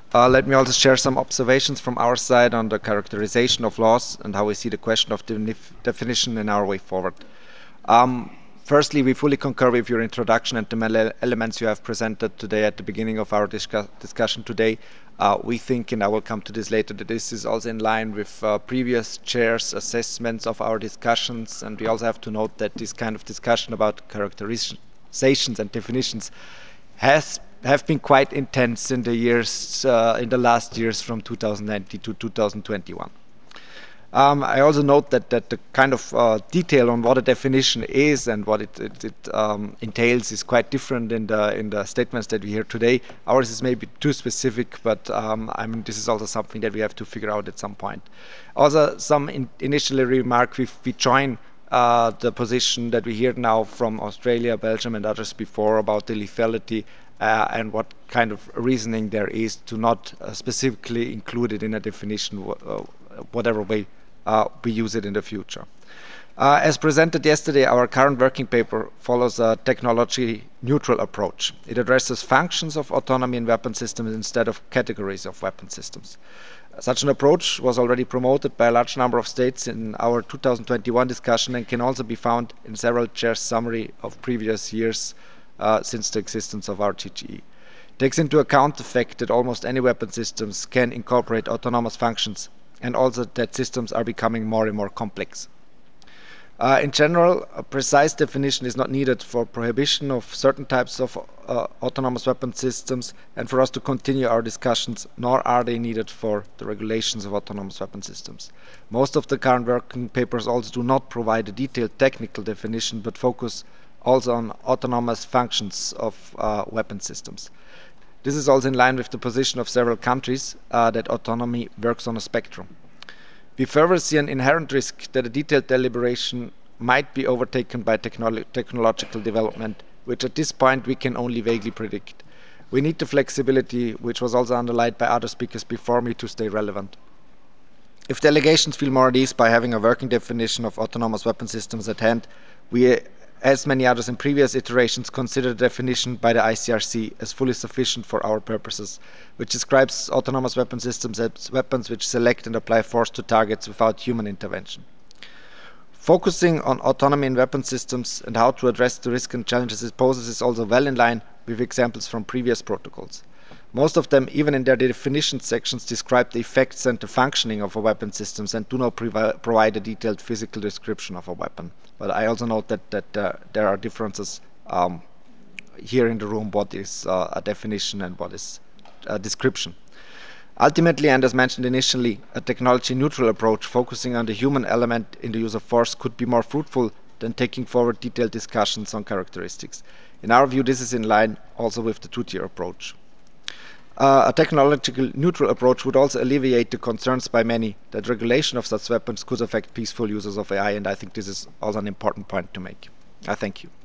Let me also share some observations from our side on the characterization of laws and how we see the question of definition in our way forward. Firstly, we fully concur with your introduction and the elements you have presented today at the beginning of our discussion today. We think, and I will come to this later, that this is also in line with previous chairs' assessments of our discussions, and we also have to note that this kind of discussion about characterizations and definitions have been quite intense in the last years from 2019 to 2021. I also note that the kind of detail on what a definition is and what it entails is quite different in the statements that we hear today. Ours is maybe too specific, but I mean this is also something that we have to figure out at some point. Also, some initially remark we join the position that we hear now from Australia, Belgium, and others before about the lethality and what kind of reasoning there is to not specifically include it in a definition, whatever way we use it in the future. As presented yesterday, our current working paper follows a technology-neutral approach. It addresses functions of autonomy in weapon systems instead of categories of weapon systems. Such an approach was already promoted by a large number of states in our 2021 discussion and can also be found in several chairs' summary of previous years since the existence of our TGE. It takes into account the fact that almost any weapon systems can incorporate autonomous functions and also that systems are becoming more and more complex. In general, a precise definition is not needed for prohibition of certain types of autonomous weapon systems and for us to continue our discussions, nor are they needed for the regulations of autonomous weapon systems. Most of the current working papers also do not provide a detailed technical definition but focus also on autonomous functions of weapon systems. This is also in line with the position of several countries that autonomy works on a spectrum. We further see an inherent risk that a detailed deliberation might be overtaken by technological development, which at this point we can only vaguely predict. We need the flexibility, which was also underlined by other speakers before me, to stay relevant. If delegations feel more at ease by having a working definition of autonomous weapon systems at hand, we, as many others in previous iterations, consider the definition by the ICRC as fully sufficient for our purposes, which describes autonomous weapon systems as weapons which select and apply force to targets without human intervention. Focusing on autonomy in weapon systems and how to address the risks and challenges it poses is also well in line with examples from previous protocols. Most of them, even in their definition sections, describe the effects and the functioning of a weapon systems and do not provide a detailed physical description of a weapon. But I also note that there are differences here in the room what is a definition and what is a description. Ultimately, and as mentioned initially, a technology-neutral approach focusing on the human element in the use of force could be more fruitful than taking forward detailed discussions on characteristics. In our view, this is in line also with the two-tier approach. A technological neutral approach would also alleviate the concerns by many that regulation of such weapons could affect peaceful users of AI, and I think this is also an important point to make. I thank you.